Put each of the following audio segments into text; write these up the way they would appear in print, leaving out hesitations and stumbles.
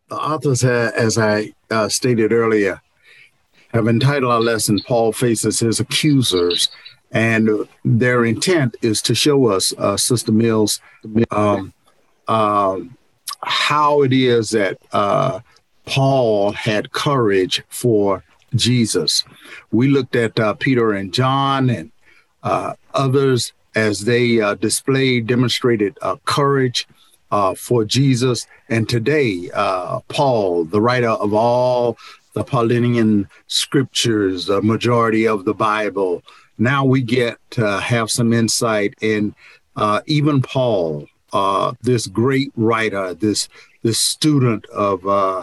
The authors, as I stated earlier, have entitled our lesson, Paul Faces His Accusers. And their intent is to show us, Sister Mills, um, how it is that Paul had courage for Jesus. We looked at Peter and John and others as they demonstrated courage for Jesus. And today, Paul, the writer of all the Pauline scriptures, the majority of the Bible, now we get to have some insight in even Paul, this great writer, this student of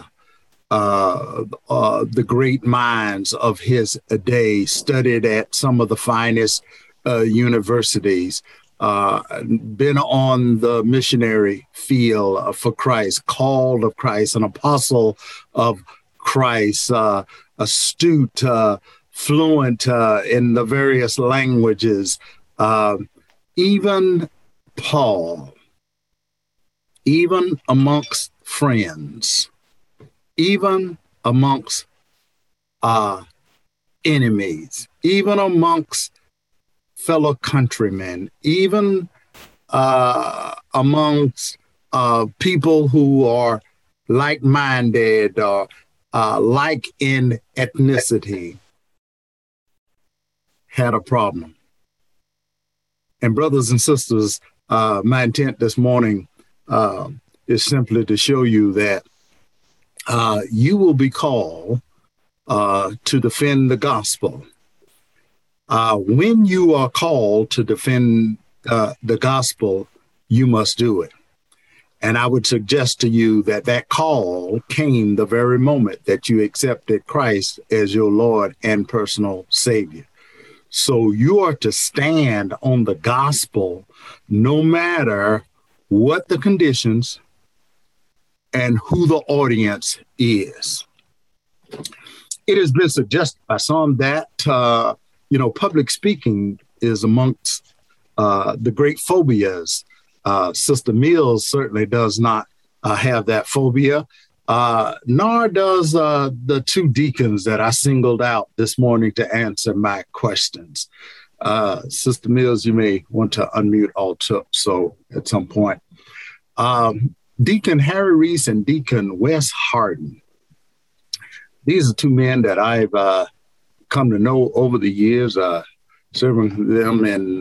the great minds of his day, studied at some of the finest universities, been on the missionary field for Christ, called of Christ, an apostle of Christ, astute, fluent in the various languages. Even Paul, even amongst friends, even amongst enemies, even amongst fellow countrymen, even amongst people who are like-minded or like in ethnicity, had a problem. And brothers and sisters, my intent this morning is simply to show you that you will be called to defend the gospel. When you are called to defend the gospel, you must do it. And I would suggest to you that that call came the very moment that you accepted Christ as your Lord and personal Savior. So you are to stand on the gospel no matter what the conditions and who the audience is. It has been suggested by some that, public speaking is amongst the great phobias. Sister Mills certainly does not have that phobia, nor does the two deacons that I singled out this morning to answer my questions. Sister Mills, you may want to unmute also at some point. Deacon Harry Reese and Deacon Wes Harden. These are two men that I've come to know over the years, serving them in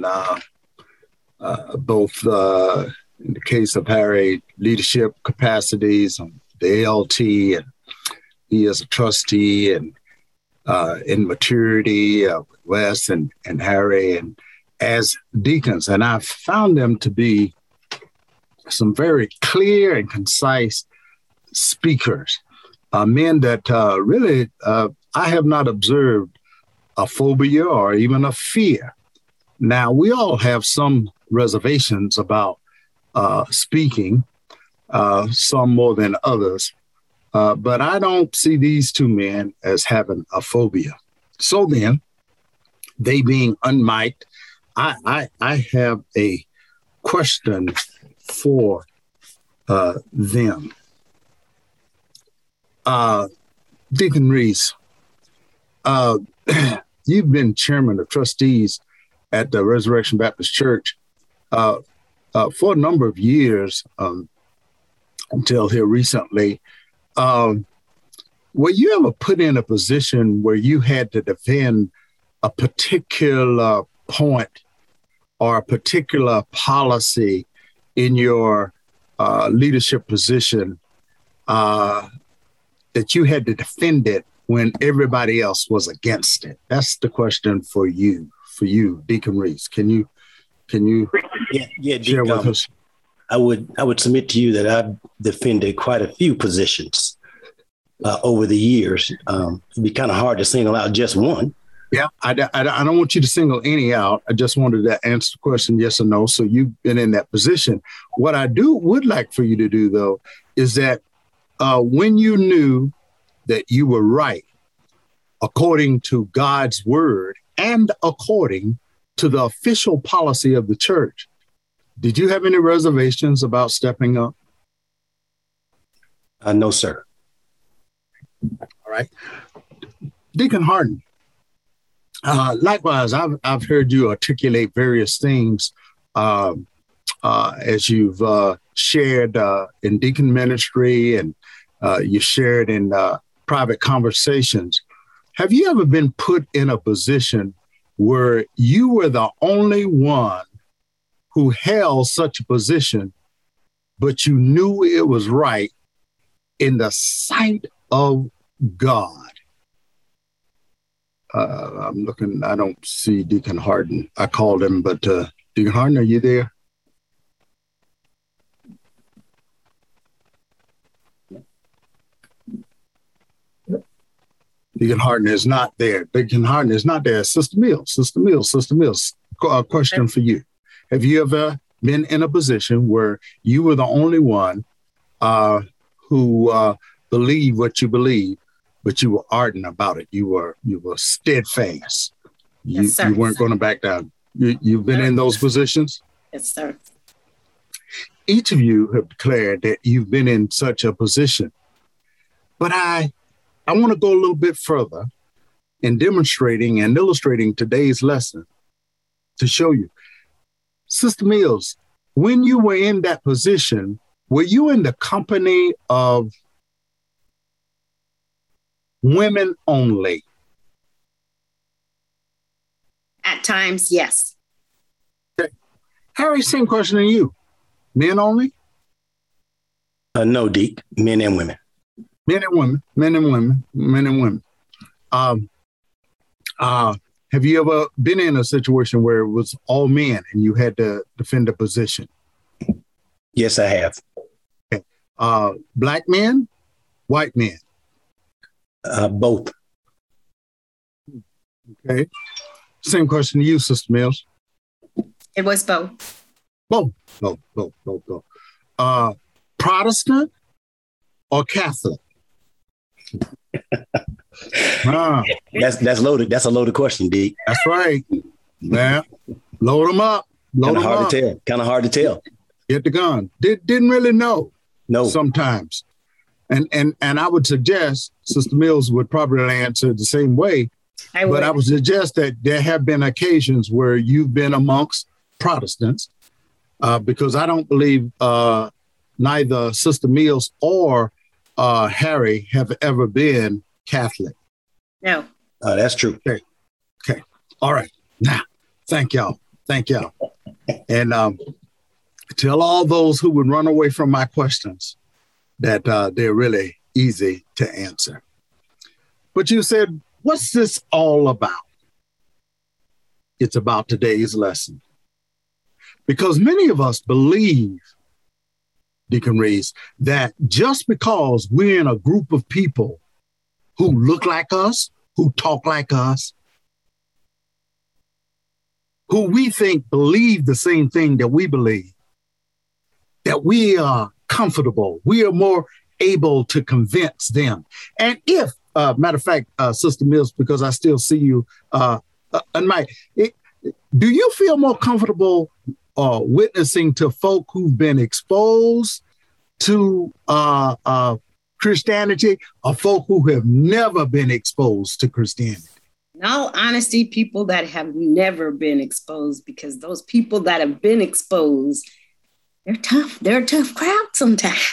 both, in the case of Harry, leadership capacities on the ALT, and he is a trustee, and in maturity, Wes and Harry, and as deacons. And I've found them to be some very clear and concise speakers, men that really I have not observed a phobia or even a fear. Now, we all have some reservations about speaking, some more than others, but I don't see these two men as having a phobia. So then, they being unmiked, I have a question for them. Deacon Reese, you've been chairman of trustees at the Resurrection Baptist Church for a number of years, until here recently. Were you ever put in a position where you had to defend a particular point or a particular policy in your leadership position, that you had to defend it when everybody else was against it? That's the question for you, Deacon Reese. Can you Yeah, share with us? I would submit to you that I've defended quite a few positions over the years. It'd be kind of hard to single out just one. Yeah, I don't want you to single any out. I just wanted to answer the question yes or no. So you've been in that position. What I would like for you to do, though, is that when you knew that you were right, according to God's word and according to the official policy of the church, did you have any reservations about stepping up? No, sir. All right. Deacon Harden, likewise, I've heard you articulate various things as you've shared in deacon ministry and you shared in private conversations. Have you ever been put in a position where you were the only one who held such a position, but you knew it was right in the sight of God? I'm looking, I don't see Deacon Harden. I called him, but Deacon Harden, are you there? Deacon Harden is not there. Deacon Harden is not there. Sister Mills, question for you. Have you ever been in a position where you were the only one who believed what you believed, but you were ardent about it? You were steadfast. You weren't going to back down. You've been in those positions? Yes, sir. Each of you have declared that you've been in such a position. But I want to go a little bit further in demonstrating and illustrating today's lesson to show you. Sister Mills, when you were in that position, were you in the company of women only? At times, yes. Okay. Harry, same question to you. Men only? No, Deke. Men and women. Men and women. Have you ever been in a situation where it was all men and you had to defend a position? Yes, I have. Okay. Black men, white men? Both. Okay. Same question to you, Sister Mills. It was both. Both. Protestant or Catholic? That's loaded. That's a loaded question, D. That's right. Man, load them up. Kind of hard to tell. Get the gun. Didn't really know. No. Sometimes. And I would suggest, Sister Mills would probably answer the same way. I would suggest that there have been occasions where you've been amongst Protestants, because I don't believe neither Sister Mills or Harry have ever been Catholic. No. That's true. Okay. All right. Now, thank y'all. And tell all those who would run away from my questions that they're really easy to answer. But you said, what's this all about? It's about today's lesson. Because many of us believe, Deacon Reeves, that just because we're in a group of people who look like us, who talk like us, who we think believe the same thing that we believe, that we are comfortable, we are more able to convince them. And if, matter of fact, Sister Mills, because I still see you, do you feel more comfortable witnessing to folk who've been exposed to Christianity or folk who have never been exposed to Christianity? In all honesty, people that have never been exposed, because those people that have been exposed, they're tough. They're a tough crowd sometimes.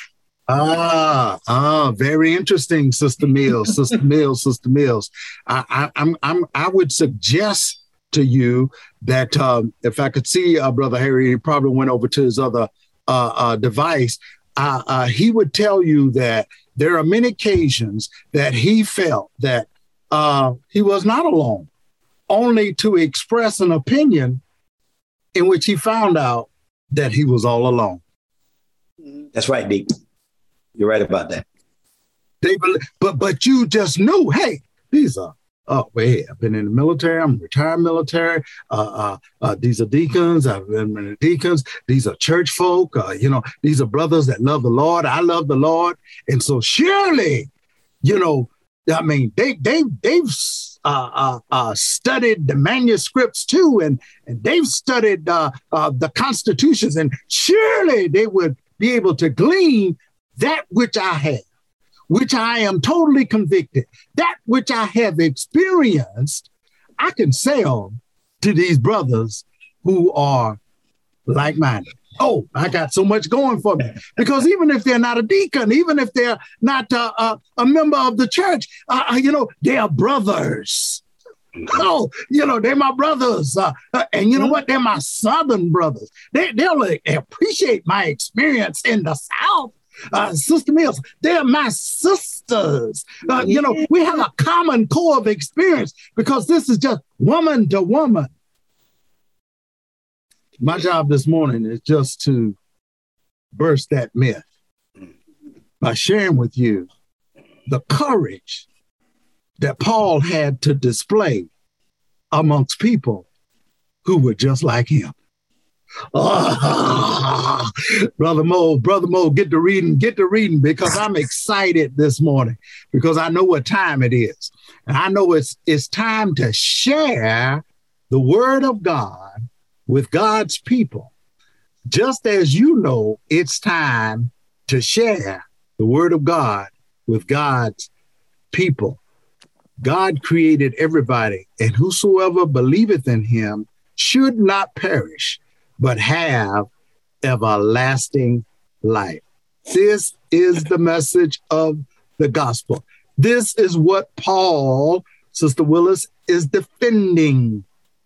Very interesting, Sister Mills. Sister Mills. I would suggest to you that if I could see Brother Harry, he probably went over to his other device. He would tell you that there are many occasions that he felt that he was not alone, only to express an opinion in which he found out that he was all alone. That's right, Deke. You're right about that. But you just knew, hey, these are, I've been in the military, I'm retired military. These are deacons, I've been in the deacons. These are church folk, these are brothers that love the Lord. I love the Lord. And so surely, they've studied the manuscripts too, and they've studied the constitutions, and surely they would be able to glean that which I have. which I am totally convicted, that which I have experienced, I can sell to these brothers who are like-minded. Oh, I got so much going for me. Because even if they're not a deacon, even if they're not a member of the church, they are brothers. Oh, they're my brothers. And you know what? They're my Southern brothers. They'll appreciate my experience in the South. Sister Mills, they're my sisters. We have a common core of experience because this is just woman to woman. My job this morning is just to burst that myth by sharing with you the courage that Paul had to display amongst people who were just like him. Oh, Brother Mo, get to reading because I'm excited this morning because I know what time it is. And I know it's time to share the word of God with God's people. Just as you know, it's time to share the word of God with God's people. God created everybody, and whosoever believeth in him should not perish, but have everlasting life. This is the message of the gospel. This is what Paul, Sister Willis, is defending.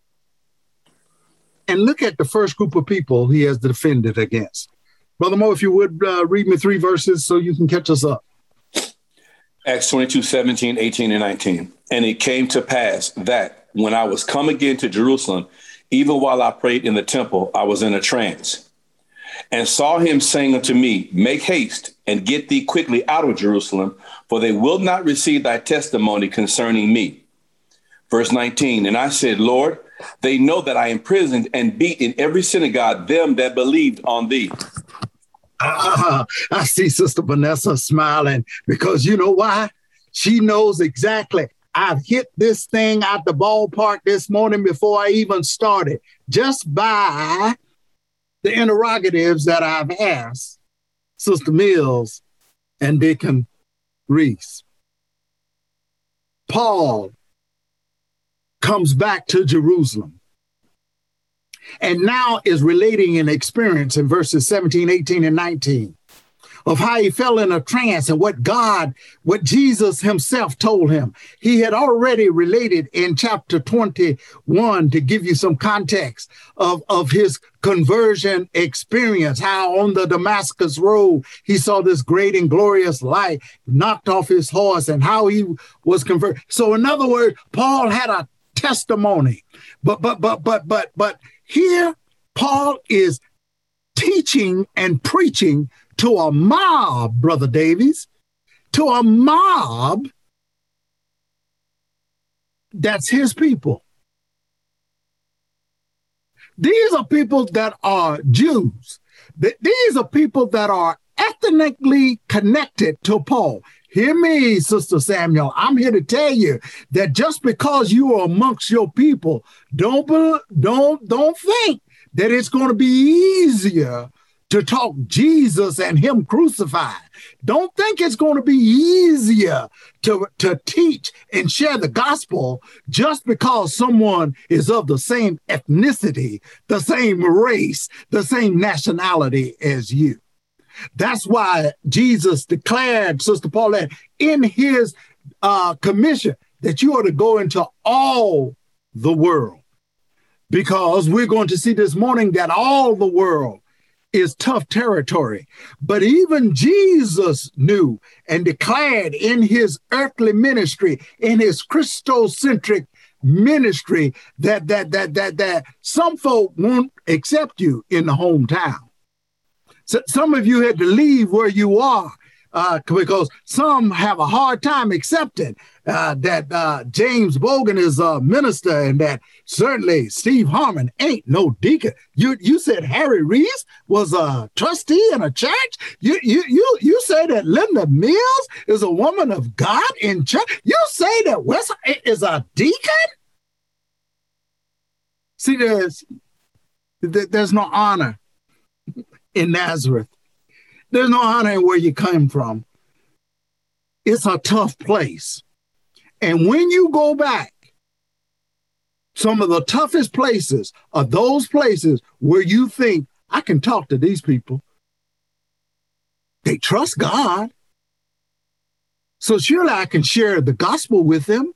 And look at the first group of people he has defended against. Brother Mo, if you would read me 3 verses so you can catch us up. Acts 22, 17, 18, and 19. And it came to pass that when I was come again to Jerusalem, even while I prayed in the temple, I was in a trance and saw him saying unto me, make haste and get thee quickly out of Jerusalem, for they will not receive thy testimony concerning me. Verse 19. And I said, Lord, they know that I imprisoned and beat in every synagogue them that believed on thee. I see Sister Vanessa smiling because you know why? She knows exactly. I've hit this thing out the ballpark this morning before I even started, just by the interrogatives that I've asked Sister Mills and Deacon Reese. Paul comes back to Jerusalem and now is relating an experience in verses 17, 18, and 19 of how he fell in a trance and what Jesus himself told him. He had already related in chapter 21 to give you some context of his conversion experience, how on the Damascus road, he saw this great and glorious light, knocked off his horse, and how he was converted. So in other words, Paul had a testimony, but here Paul is teaching and preaching to a mob, Brother Davies, to a mob that's his people. These are people that are Jews. These are people that are ethnically connected to Paul. Hear me, Sister Samuel. I'm here to tell you that just because you are amongst your people, don't think that it's going to be easier to talk Jesus and him crucified. Don't think it's going to be easier to teach and share the gospel just because someone is of the same ethnicity, the same race, the same nationality as you. That's why Jesus declared, Sister Paulette, in his commission that you are to go into all the world. Because we're going to see this morning that all the world is tough territory. But even Jesus knew and declared in his earthly ministry, in his Christocentric ministry, that some folk won't accept you in the hometown. So some of you had to leave where you are because some have a hard time accepting that James Bogan is a minister and that certainly Steve Harmon ain't no deacon. You said Harry Reese was a trustee in a church. You say that Linda Mills is a woman of God in church. You say that Wes is a deacon. See, there's no honor in Nazareth. There's no honor in where you come from. It's a tough place. And when you go back, some of the toughest places are those places where you think, I can talk to these people. They trust God. So surely I can share the gospel with them.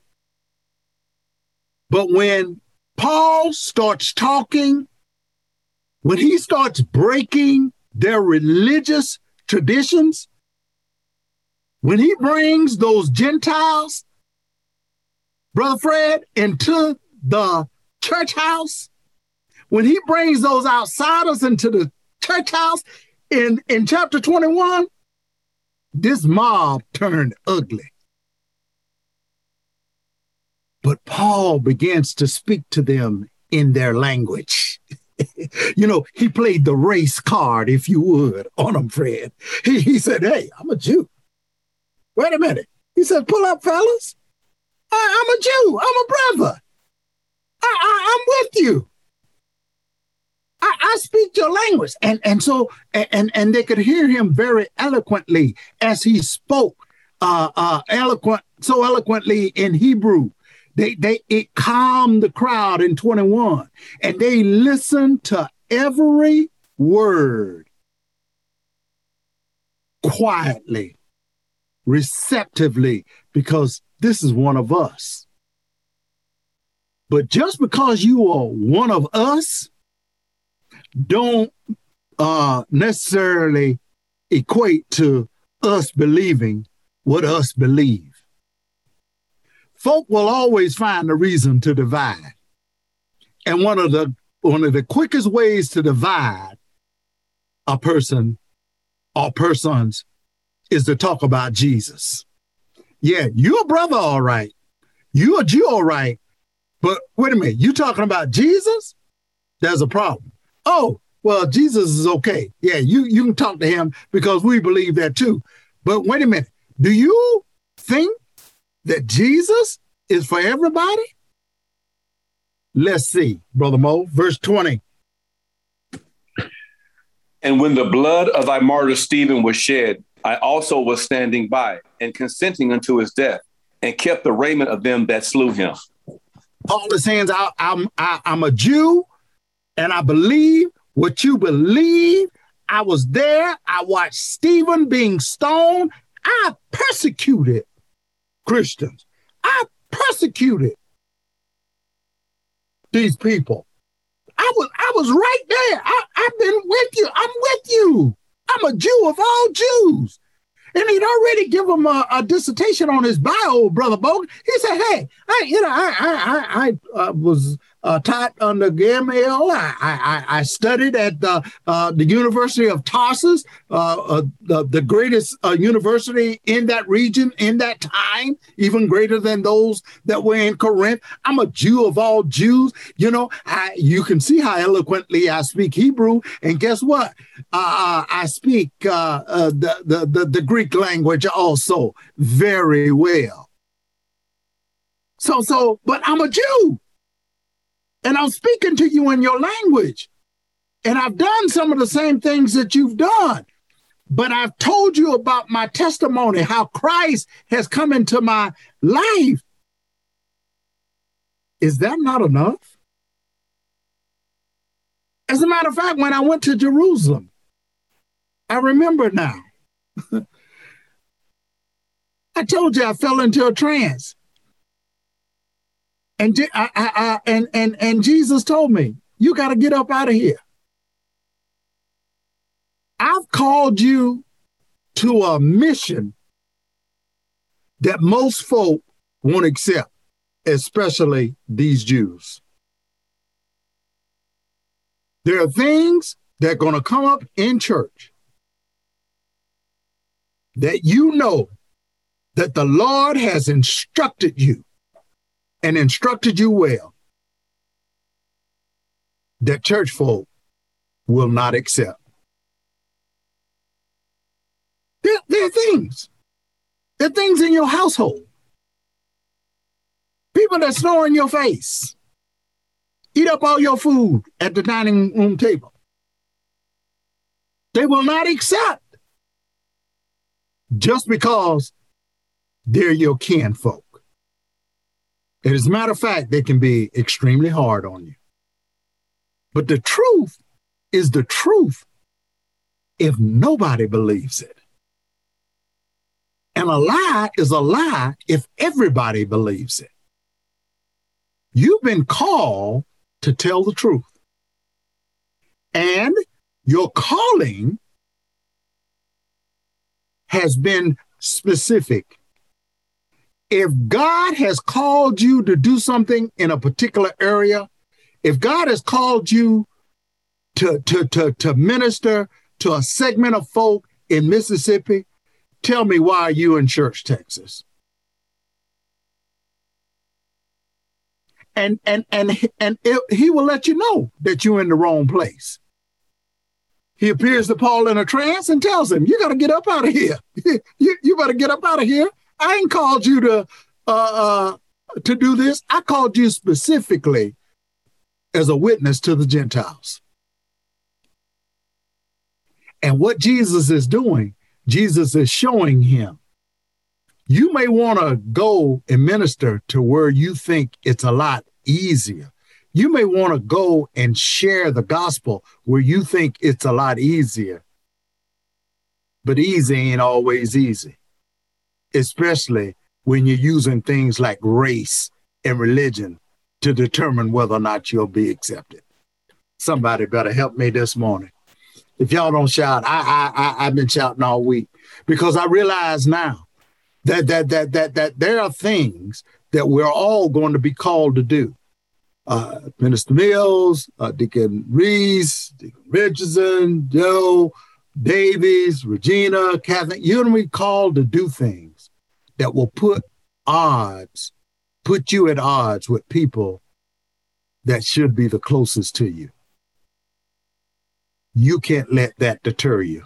But when Paul starts talking, when he starts breaking their religious traditions, when he brings those Gentiles, Brother Fred, into the church house, when he brings those outsiders into the church house in chapter 21, this mob turned ugly. But Paul begins to speak to them in their language. He played the race card, if you would, on them, Fred. He said, hey, I'm a Jew. Wait a minute. He said, pull up, fellas. I'm a Jew. I'm a brother. I'm with you. I speak your language. And so they could hear him very eloquently as he spoke so eloquently in Hebrew. It calmed the crowd in 21, and they listened to every word quietly, receptively, because this is one of us. But just because you are one of us, don't necessarily equate to us believing what us believe. Folk will always find a reason to divide. And one of the quickest ways to divide a person or persons is to talk about Jesus. Yeah, you're a brother, all right. You're a Jew, all right. But wait a minute, you talking about Jesus? There's a problem. Oh, well, Jesus is okay. Yeah, you can talk to him because we believe that too. But wait a minute, do you think that Jesus is for everybody? Let's see, Brother Mo, verse 20. And when the blood of thy martyr Stephen was shed, I also was standing by and consenting unto his death, and kept the raiment of them that slew him. Paul is saying, I'm a Jew, and I believe what you believe. I was there. I watched Stephen being stoned. I persecuted Christians. I persecuted these people. I was right there. I've been with you. I'm with you. I'm a Jew of all Jews. And he'd already given him a dissertation on his bio, Brother Bogan. He said, hey, I was taught under Gamaliel. I studied at the University of Tarsus, the greatest university in that region in that time, even greater than those that were in Corinth. I'm a Jew of all Jews. You can see how eloquently I speak Hebrew. And guess what? I speak the Greek language also very well. But I'm a Jew. And I'm speaking to you in your language. And I've done some of the same things that you've done. But I've told you about my testimony, how Christ has come into my life. Is that not enough? As a matter of fact, when I went to Jerusalem, I remember now. I told you I fell into a trance. And Jesus told me, you got to get up out of here. I've called you to a mission that most folk won't accept, especially these Jews. There are things that are going to come up in church that you know that the Lord has instructed you and instructed you well, that church folk will not accept. There are things. There are things in your household. People that snore in your face. Eat up all your food at the dining room table. They will not accept just because they're your kinfolk. And as a matter of fact, they can be extremely hard on you. But the truth is the truth if nobody believes it. And a lie is a lie if everybody believes it. You've been called to tell the truth. And your calling has been specific. If God has called you to do something in a particular area, if God has called you to minister to a segment of folk in Mississippi, tell me, why are you in Church, Texas? And he will let you know that you're in the wrong place. He appears to Paul in a trance and tells him, you got to get up out of here. You better get up out of here. I ain't called you to do this. I called you specifically as a witness to the Gentiles. And what Jesus is doing, Jesus is showing him, you may want to go and minister to where you think it's a lot easier. You may want to go and share the gospel where you think it's a lot easier. But easy ain't always easy, especially when you're using things like race and religion to determine whether or not you'll be accepted. Somebody better help me this morning. If y'all don't shout, I've been shouting all week, because I realize now that there are things that we're all going to be called to do. Minister Mills, Deacon Reese, Deacon Richardson, Joe, Davies, Regina, Catherine, you're going to be called to do things that will put you at odds with people that should be the closest to you. You can't let that deter you.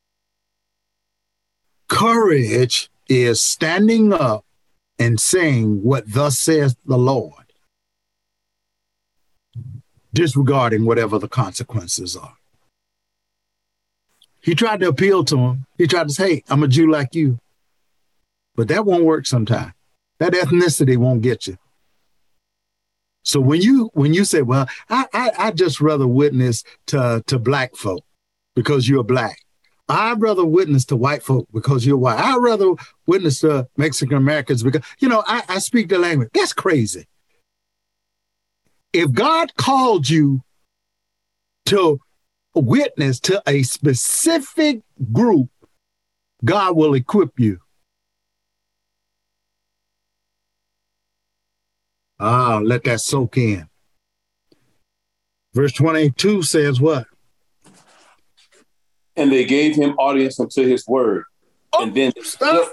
Courage is standing up and saying what thus says the Lord, disregarding whatever the consequences are. He tried to appeal to him. He tried to say, hey, I'm a Jew like you. But that won't work sometimes. That ethnicity won't get you. So when you say, well, I just rather witness to black folk because you're black. I'd rather witness to white folk because you're white. I'd rather witness to Mexican Americans because, I speak the language. That's crazy. If God called you to witness to a specific group, God will equip you. Let that soak in. Verse 22 says what? And they gave him audience unto his word. Oh, and then stop.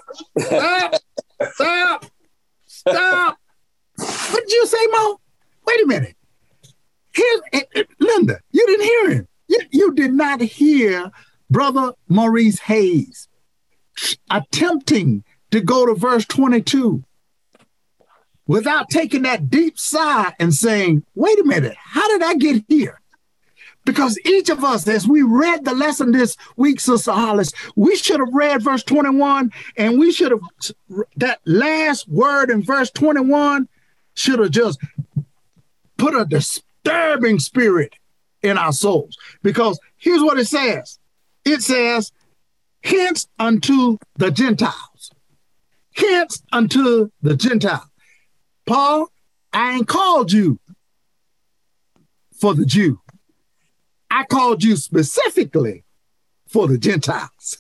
What did you say, Mo? Wait a minute. Linda, you didn't hear him. You did not hear Brother Maurice Hayes attempting to go to verse 22 without taking that deep sigh and saying, wait a minute, how did I get here? Because each of us, as we read the lesson this week, Sister Hollis, we should have read verse 21, and we should have, that last word in verse 21 should have just put a disturbing spirit in our souls. Because here's what it says. It says, hence unto the Gentiles. Hence unto the Gentiles. Paul, I ain't called you for the Jew. I called you specifically for the Gentiles.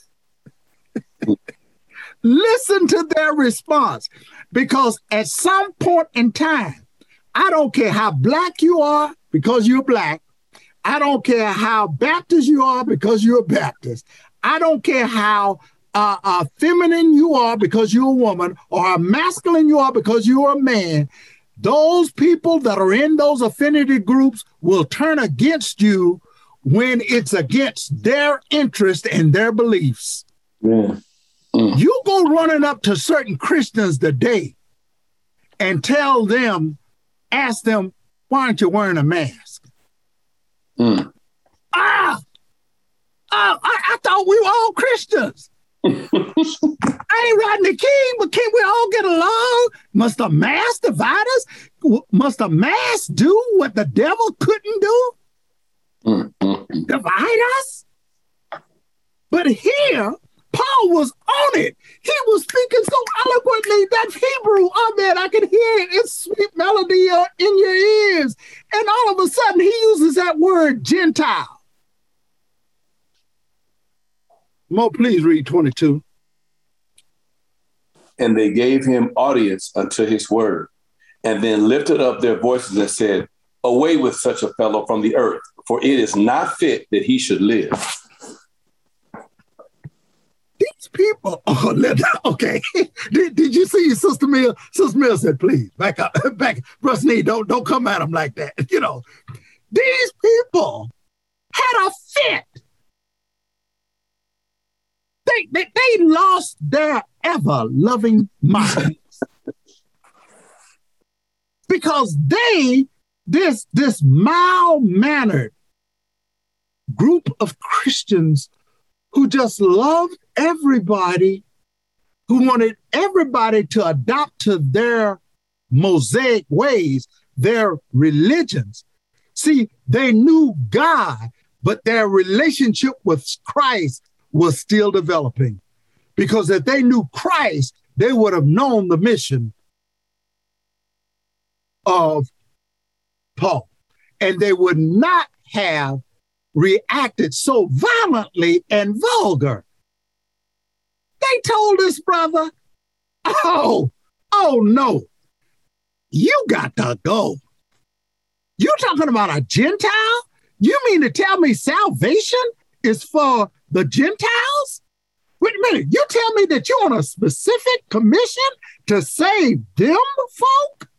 Listen to their response, because at some point in time, I don't care how black you are because you're black. I don't care how Baptist you are because you're a Baptist. I don't care how feminine you are because you're a woman, or how masculine you are because you're a man. Those people that are in those affinity groups will turn against you when it's against their interest and their beliefs. Yeah. You go running up to certain Christians today and ask them, why aren't you wearing a mask? I thought we were all Christians. I ain't riding the king, but can't we all get along? Must a mask divide us? Must a mask do what the devil couldn't do? Divide us? But here, Paul was on it. He was speaking so eloquently that Hebrew on that I could hear it. It's sweet melody in your ears. And all of a sudden, he uses that word Gentile. Mo, please read 22. And they gave him audience unto his word, and then lifted up their voices and said, away with such a fellow from the earth, for it is not fit that he should live. These people, okay. Did you see Sister Mill? Sister Mill said, please, back up, back. Bruce Nee, don't come at them like that. You know, these people had a fit. They lost their ever-loving minds. Because this mild-mannered group of Christians who just loved everybody, who wanted everybody to adopt to their Mosaic ways, their religions. See, they knew God, but their relationship with Christ was still developing. Because if they knew Christ, they would have known the mission of Paul. And they would not have reacted so violently and vulgar. They told this brother, oh no, you got to go. You talking about a Gentile? You mean to tell me salvation is for the Gentiles? Wait a minute, you tell me that you're on a specific commission to save them folk?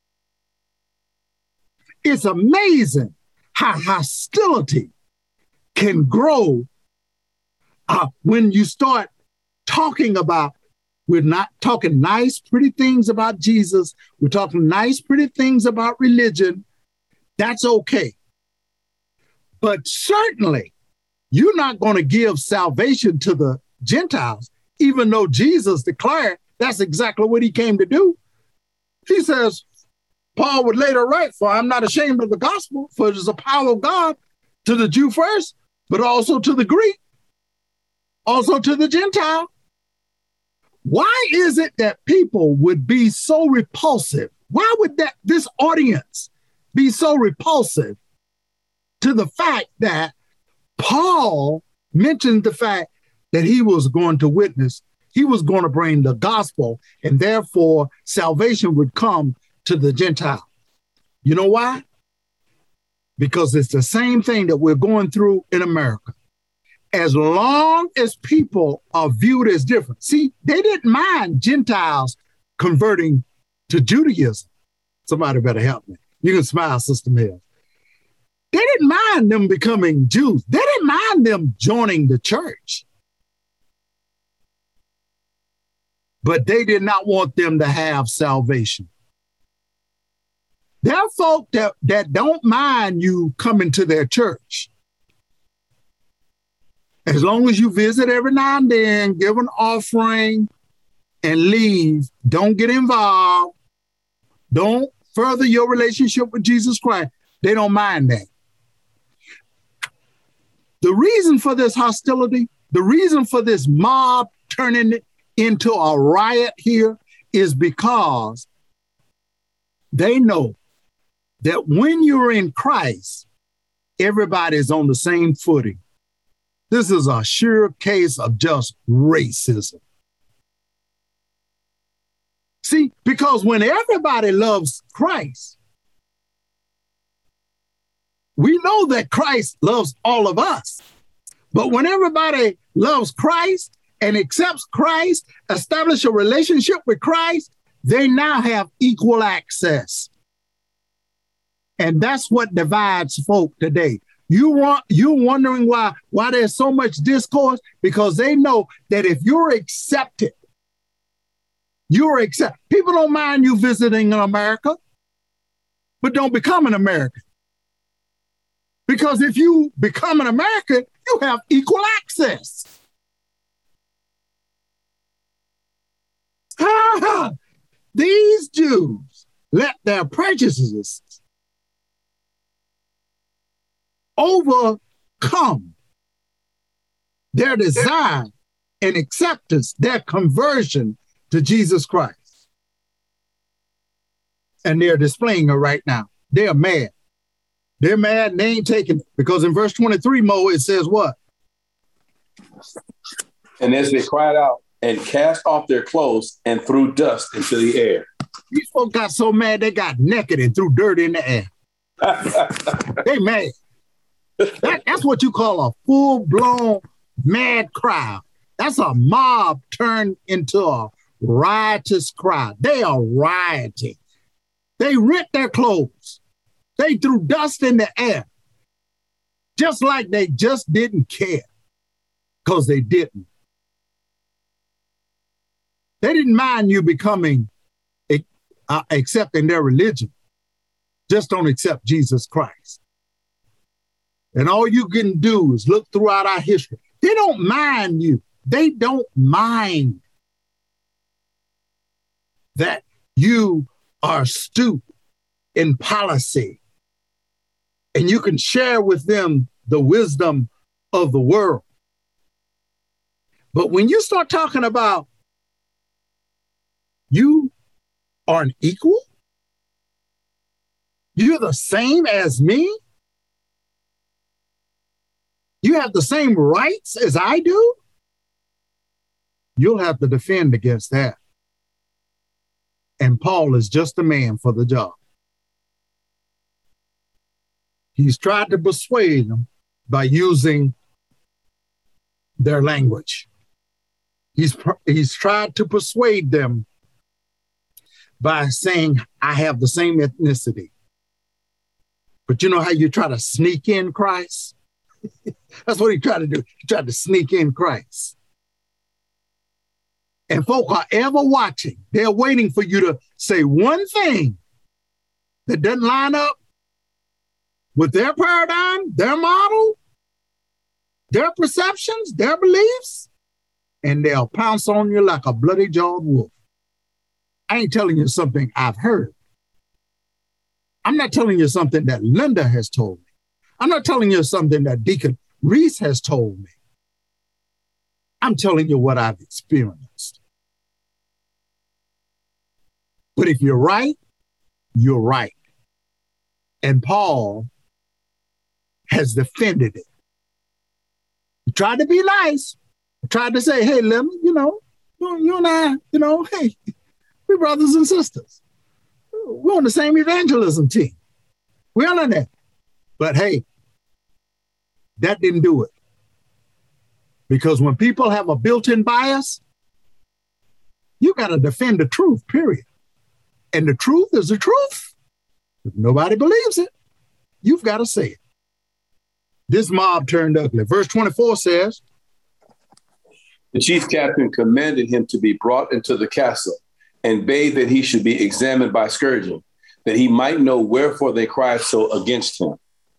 It's amazing how hostility can grow when you start talking about, we're not talking nice, pretty things about Jesus. We're talking nice, pretty things about religion. That's okay. But certainly, you're not going to give salvation to the Gentiles, even though Jesus declared that's exactly what he came to do. He says, Paul would later write, for I'm not ashamed of the gospel, for it is the power of God to the Jew first, but also to the Greek, also to the Gentile. Why is it that people would be so repulsive? Why would this audience be so repulsive to the fact that Paul mentioned the fact that he was going to witness, he was going to bring the gospel, and therefore salvation would come to the Gentile? You know why? Because it's the same thing that we're going through in America. As long as people are viewed as different. See, they didn't mind Gentiles converting to Judaism. Somebody better help me. You can smile, Sister Mills. They didn't mind them becoming Jews. They didn't mind them joining the church. But they did not want them to have salvation. There are folk that don't mind you coming to their church. As long as you visit every now and then, give an offering and leave, don't get involved, don't further your relationship with Jesus Christ, they don't mind that. The reason for this hostility, the reason for this mob turning into a riot here is because they know that when you're in Christ, everybody's on the same footing. This is a sure case of just racism. See, because when everybody loves Christ, we know that Christ loves all of us. But when everybody loves Christ and accepts Christ, establish a relationship with Christ, they now have equal access. And that's what divides folk today. You're wondering why there's so much discourse? Because they know that if you're accepted, you're accepted. People don't mind you visiting in America, but don't become an American. Because if you become an American, you have equal access. These Jews let their prejudices overcome their desire and acceptance, their conversion to Jesus Christ. And they're displaying it right now. They're mad. They're mad and they ain't taking it. Because in verse 23, Mo, it says what? And as they cried out and cast off their clothes and threw dust into the air. These folks got so mad they got naked and threw dirt in the air. They mad. That's what you call a full-blown mad crowd. That's a mob turned into a riotous crowd. They are rioting. They rent their clothes. They threw dust in the air. Just like they just didn't care. Because they didn't. They didn't mind you becoming, accepting their religion. Just don't accept Jesus Christ. And all you can do is look throughout our history. They don't mind you. They don't mind that you are astute in policy and you can share with them the wisdom of the world. But when you start talking about you are an equal, you're the same as me, you have the same rights as I do, you'll have to defend against that. And Paul is just the man for the job. He's tried to persuade them by using their language. He's tried to persuade them by saying, I have the same ethnicity. But you know how you try to sneak in Christ? That's what he tried to do. He tried to sneak in Christ. And folk are ever watching. They're waiting for you to say one thing that doesn't line up with their paradigm, their model, their perceptions, their beliefs, and they'll pounce on you like a bloody-jawed wolf. I ain't telling you something I've heard. I'm not telling you something that Linda has told me. I'm not telling you something that Deacon Reese has told me. I'm telling you what I've experienced. But if you're right, you're right. And Paul has defended it. He tried to be nice. He tried to say, hey, Lemon, you and I, hey, we're brothers and sisters. We're on the same evangelism team. We're on that. But hey, that didn't do it. Because when people have a built-in bias, you got to defend the truth, period. And the truth is the truth. If nobody believes it, you've got to say it. This mob turned ugly. Verse 24 says, the chief captain commanded him to be brought into the castle and bade that he should be examined by scourging, that he might know wherefore they cried so against him.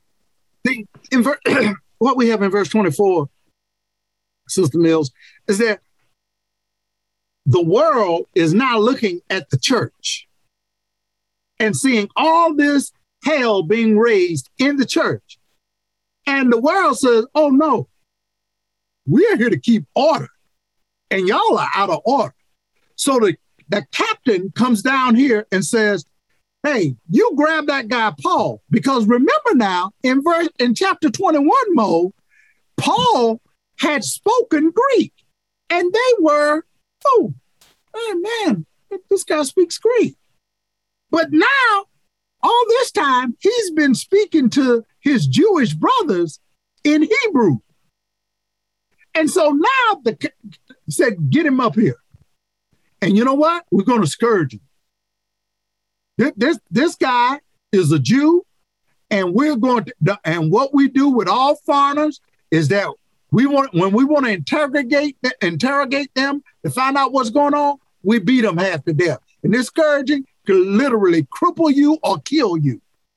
What we have in verse 24, Sister Mills, is that the world is now looking at the church and seeing all this hell being raised in the church. And the world says, oh no, we're here to keep order and y'all are out of order. So the captain comes down here and says, hey, you grab that guy, Paul, because remember now in chapter 21, Mo, Paul had spoken Greek and they were, oh, man, this guy speaks Greek. But now, all this time, he's been speaking to his Jewish brothers in Hebrew. And so now he said, get him up here. And you know what? We're going to scourge him. This guy is a Jew, and and what we do with all foreigners is that when we want to interrogate them to find out what's going on, we beat them half to death. And this scourging could literally cripple you or kill you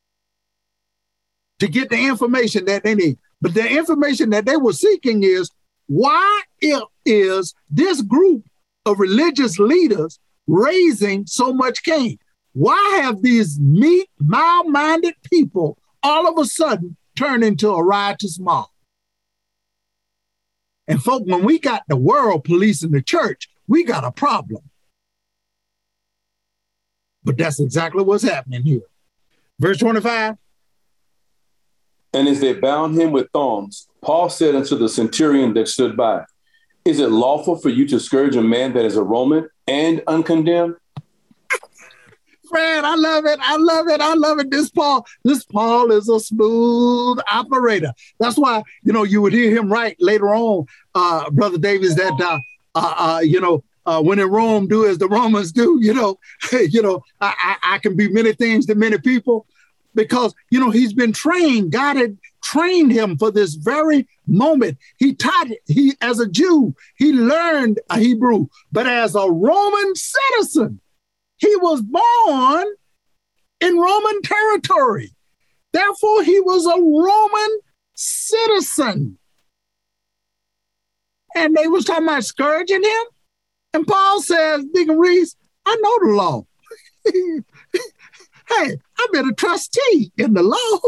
to get the information that they need. But the information that they were seeking is, why is this group of religious leaders raising so much Cain? Why have these meek, mild-minded people all of a sudden turned into a riotous mob? And folk, when we got the world policing the church, we got a problem. But that's exactly what's happening here. Verse 25. And as they bound him with thongs, Paul said unto the centurion that stood by, is it lawful for you to scourge a man that is a Roman and uncondemned? Fred, I love it. I love it. I love it. This Paul is a smooth operator. That's why, you would hear him write later on, Brother Davis, that, when in Rome, do as the Romans do, I can be many things to many people because, he's been trained. God had trained him for this very moment. He as a Jew, he learned a Hebrew, but as a Roman citizen, he was born in Roman territory. Therefore, he was a Roman citizen. And they was talking about scourging him. And Paul says, Deacon Reese, I know the law. Hey, I've been a trustee in the law.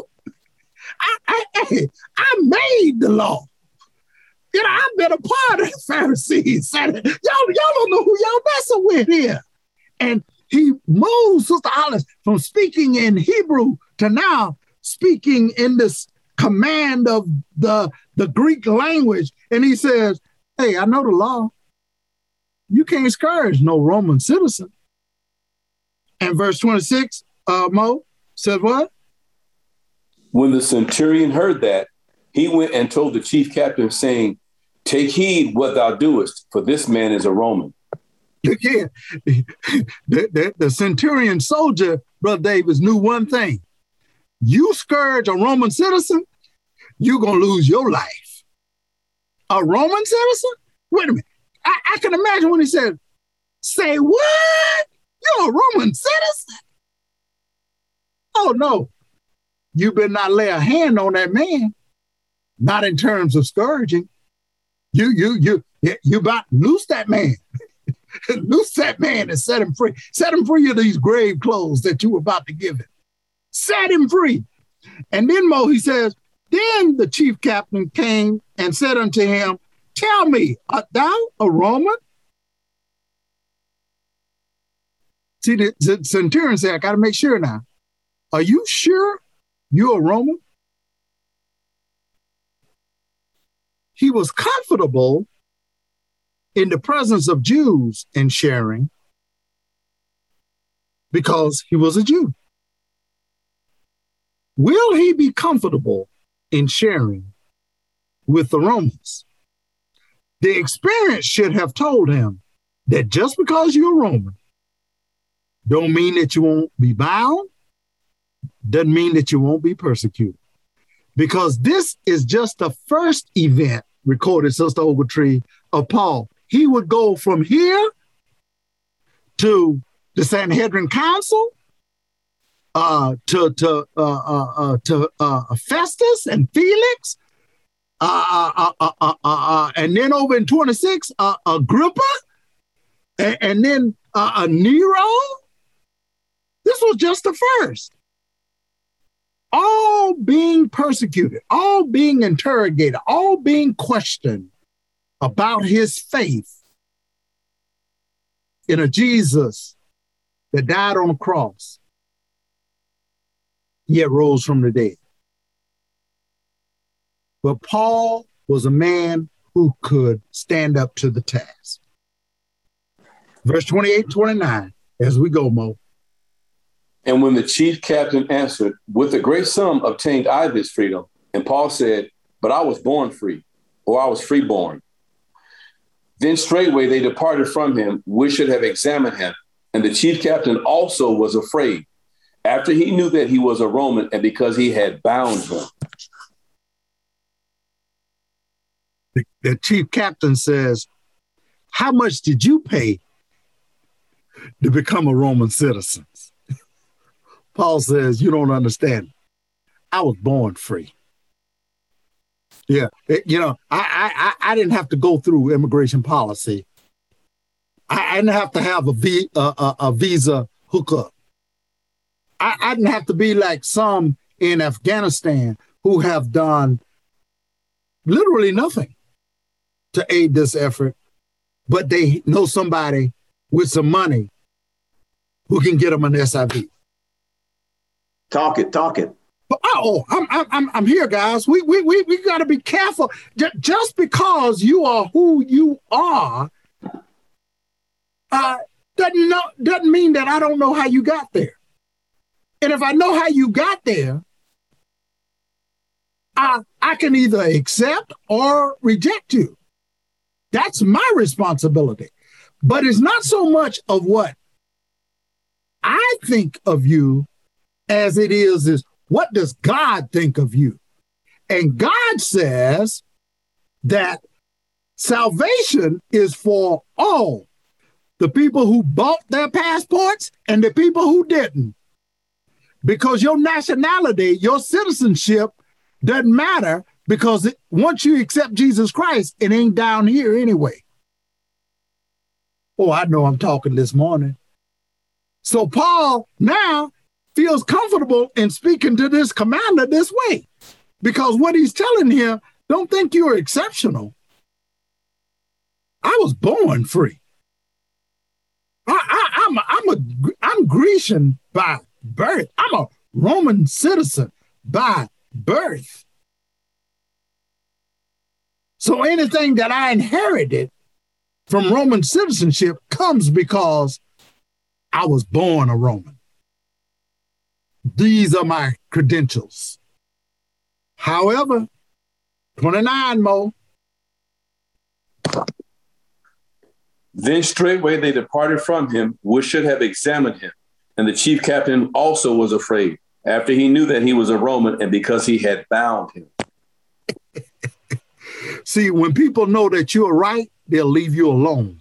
I made the law. I've been a part of the Pharisees. Y'all don't know who y'all messing with here. And he moves Sister Alice from speaking in Hebrew to now speaking in this command of the Greek language. And he says, hey, I know the law. You can't scourge no Roman citizen. And verse 26, Mo, said what? When the centurion heard that, he went and told the chief captain, saying, take heed what thou doest, for this man is a Roman. Yeah, the centurion soldier, Brother Davis, knew one thing. You scourge a Roman citizen, you're going to lose your life. A Roman citizen? Wait a minute. I can imagine when he said, say what? You're a Roman citizen? Oh, no. You better not lay a hand on that man. Not in terms of scourging. You about to loose that man. Loose that man and set him free. Set him free of these grave clothes that you were about to give him. Set him free. And then Mo, he says, then the chief captain came and said unto him, tell me, art thou a Roman? See, the centurion said, I got to make sure now. Are you sure you're a Roman? He was comfortable in the presence of Jews in sharing because he was a Jew. Will he be comfortable in sharing with the Romans? The experience should have told him that just because you're a Roman don't mean that you won't be bound, doesn't mean that you won't be persecuted. Because this is just the first event recorded, Sister Ogletree, of Paul. He would go from here to the Sanhedrin Council, to Festus and Felix, and then over in 26, Agrippa, and then Nero. This was just the first. All being persecuted, all being interrogated, all being questioned about his faith in a Jesus that died on the cross, yet rose from the dead. But Paul was a man who could stand up to the task. Verse 28, 29, as we go, Mo. And when the chief captain answered, with a great sum obtained I this freedom. And Paul said, but I was born free, or I was freeborn. Then straightway they departed from him, which should have examined him. And the chief captain also was afraid, after he knew that he was a Roman, and because he had bound him. The chief captain says, how much did you pay to become a Roman citizen? Paul says, you don't understand. I was born free. Yeah, I didn't have to go through immigration policy I didn't have to have a visa hookup. I didn't have to be like some in Afghanistan who have done literally nothing to aid this effort, but they know somebody with some money who can get them an SIV. Talk it. But, I'm here, guys. We got to be careful. Just because you are who you are, doesn't mean that I don't know how you got there. And if I know how you got there, I can either accept or reject you. That's my responsibility. But it's not so much of what I think of you as it is what does God think of you? And God says that salvation is for all. The people who bought their passports and the people who didn't. Because your nationality, your citizenship doesn't matter, because once you accept Jesus Christ, it ain't down here anyway. Oh, I know I'm talking this morning. So Paul now feels comfortable in speaking to this commander this way, because what he's telling him, don't think you're exceptional. I was born free. I'm Grecian by birth. I'm a Roman citizen by birth. So anything that I inherited from Roman citizenship comes because I was born a Roman. These are my credentials. However, 29 more. Then straightway they departed from him, which should have examined him. And the chief captain also was afraid, after he knew that he was a Roman, and because he had bound him. See, when people know that you're right, they'll leave you alone.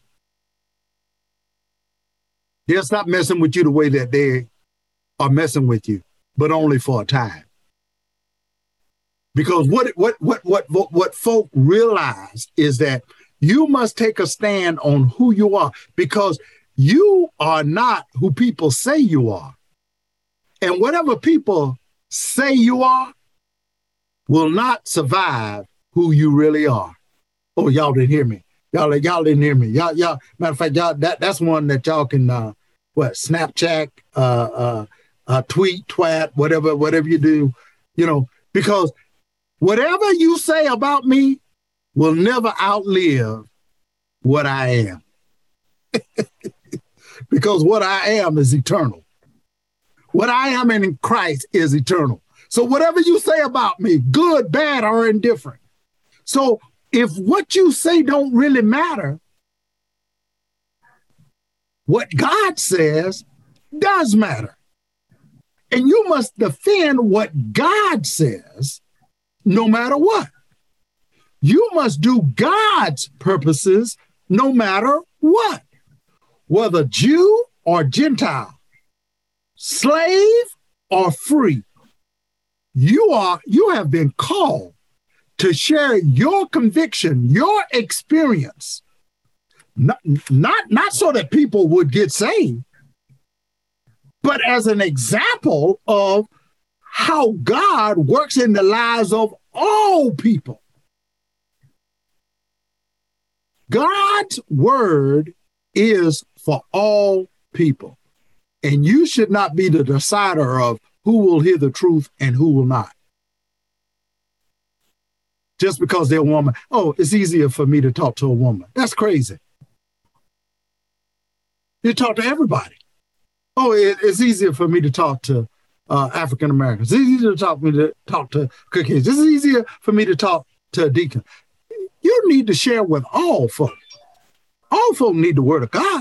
They'll stop messing with you the way that they are messing with you, but only for a time. Because what folk realize is that you must take a stand on who you are, because you are not who people say you are. And whatever people say you are will not survive who you really are. Oh, y'all didn't hear me. Y'all didn't hear me. Y'all, matter of fact, y'all, that's one that y'all can, Snapchat, tweet, twat, whatever you do, because whatever you say about me will never outlive what I am. Because what I am is eternal. What I am in Christ is eternal. So whatever you say about me, good, bad, or indifferent. So if what you say don't really matter, what God says does matter. And you must defend what God says no matter what. You must do God's purposes no matter what. Whether Jew or Gentile, slave or free, you have been called to share your conviction, your experience, not so that people would get saved, but as an example of how God works in the lives of all people. God's word is for all people, and you should not be the decider of who will hear the truth and who will not. Just because they're a woman. Oh, it's easier for me to talk to a woman. That's crazy. You talk to everybody. Oh, it's easier for me to talk to African Americans. It's easier to talk to Caucasians. It's easier for me to talk to a deacon. You need to share with all folk. All folk need the word of God.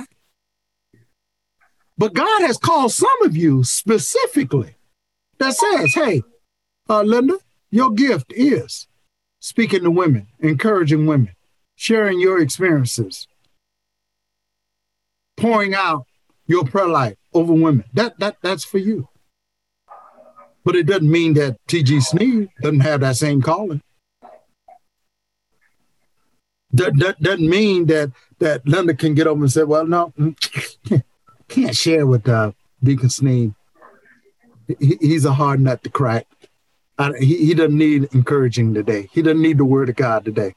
But God has called some of you specifically that says, hey, Linda, your gift is speaking to women, encouraging women, sharing your experiences, pouring out your prayer life over women. That's for you. But it doesn't mean that T.G. Sneed doesn't have that same calling. Doesn't mean that Linda can get over and say, well, no, can't share with Deacon Sneed. He's a hard nut to crack. He doesn't need encouraging today. He doesn't need the word of God today.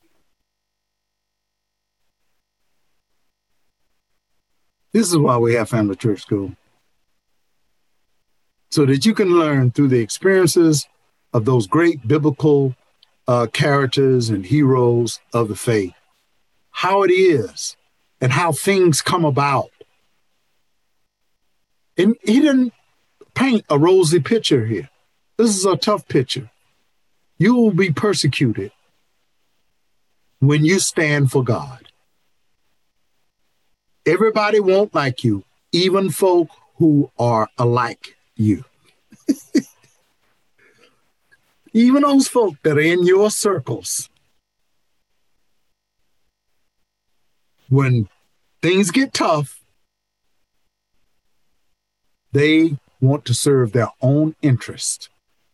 This is why we have Family Church School. So that you can learn through the experiences of those great biblical characters and heroes of the faith, how it is and how things come about. And he didn't paint a rosy picture here. This is a tough picture. You will be persecuted when you stand for God. Everybody won't like you, even folk who are alike you. Even those folk that are in your circles. When things get tough, they want to serve their own interest.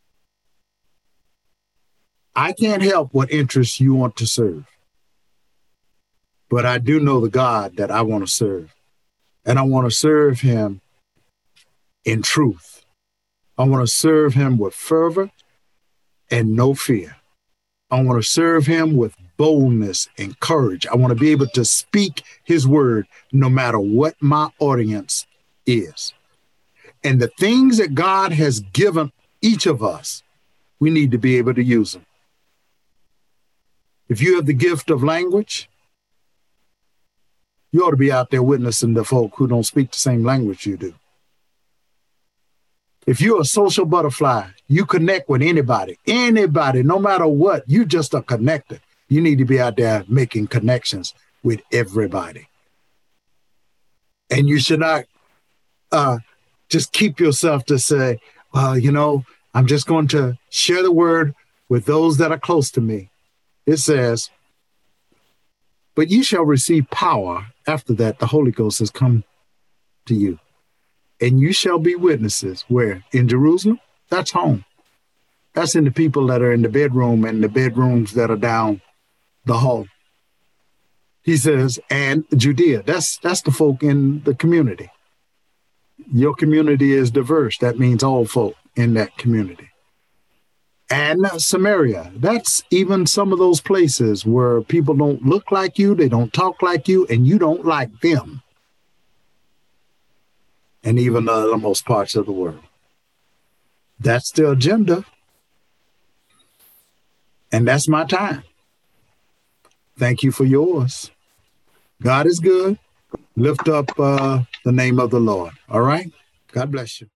I can't help what interests you want to serve. But I do know the God that I want to serve. And I want to serve him in truth. I want to serve him with fervor and no fear. I want to serve him with boldness and courage. I want to be able to speak his word no matter what my audience is. And the things that God has given each of us, we need to be able to use them. If you have the gift of language, you ought to be out there witnessing to folk who don't speak the same language you do. If you're a social butterfly, you connect with anybody, no matter what, you just are connected. You need to be out there making connections with everybody. And you should not just keep yourself to say, well, I'm just going to share the word with those that are close to me. It says, but you shall receive power. After that, the Holy Ghost has come to you. And you shall be witnesses. Where? In Jerusalem? That's home. That's in the people that are in the bedroom and the bedrooms that are down the hall. He says, and Judea. That's the folk in the community. Your community is diverse. That means all folk in that community. And Samaria. That's even some of those places where people don't look like you, they don't talk like you, and you don't like them. And even the othermost parts of the world. That's the agenda. And that's my time. Thank you for yours. God is good. Lift up the name of the Lord. All right? God bless you.